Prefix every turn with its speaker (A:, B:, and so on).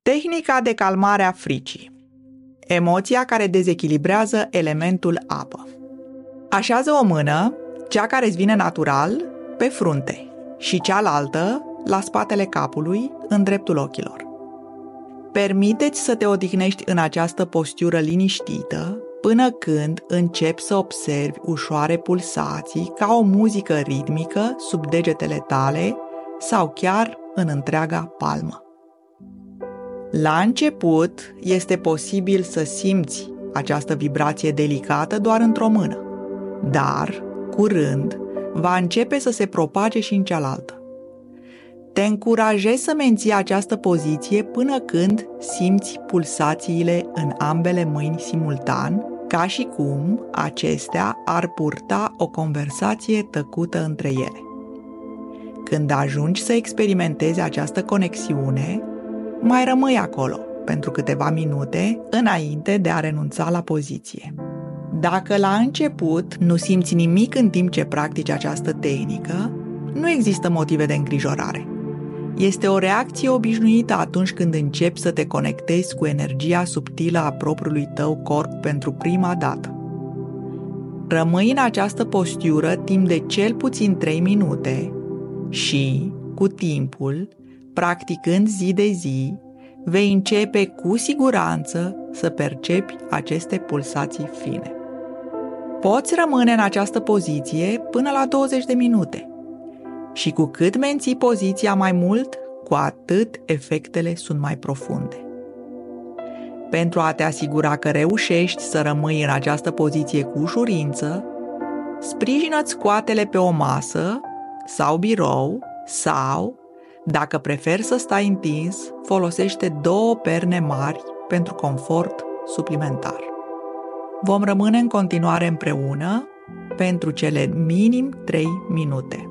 A: Tehnica de calmare a fricii. Emoția care dezechilibrează elementul apă. Așează o mână, cea care îți vine natural, pe frunte și cealaltă la spatele capului, în dreptul ochilor. Permite-ți să te odihnești în această postură liniștită până când începi să observi ușoare pulsații ca o muzică ritmică sub degetele tale sau chiar în întreaga palmă. La început este posibil să simți această vibrație delicată doar într-o mână, dar, curând, va începe să se propage și în cealaltă. Te încurajez să menții această poziție până când simți pulsațiile în ambele mâini simultan, ca și cum acestea ar purta o conversație tăcută între ele. Când ajungi să experimentezi această conexiune, mai rămâi acolo pentru câteva minute înainte de a renunța la poziție. Dacă la început nu simți nimic în timp ce practici această tehnică, nu există motive de îngrijorare. Este o reacție obișnuită atunci când începi să te conectezi cu energia subtilă a propriului tău corp pentru prima dată. Rămâi în această postură timp de cel puțin 3 minute și, cu timpul, practicând zi de zi, vei începe cu siguranță să percepi aceste pulsații fine. Poți rămâne în această poziție până la 20 de minute și cu cât menții poziția mai mult, cu atât efectele sunt mai profunde. Pentru a te asigura că reușești să rămâi în această poziție cu ușurință, sprijină-ți coatele pe o masă sau birou sau, dacă preferi să stai întins, folosește 2 perne mari pentru confort suplimentar. Vom rămâne în continuare împreună pentru cele minim 3 minute.